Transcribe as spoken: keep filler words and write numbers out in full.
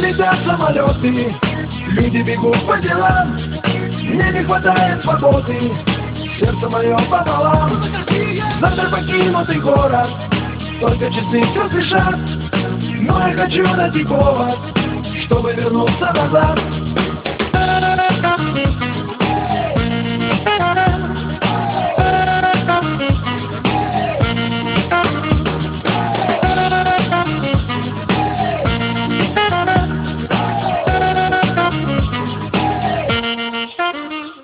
летят самолеты, люди бегут по делам. Мне не хватает свободы, сердце мое пополам. Завтра покинутый город, только часы все спешат. Но я хочу найти повод, чтобы вернуться назад.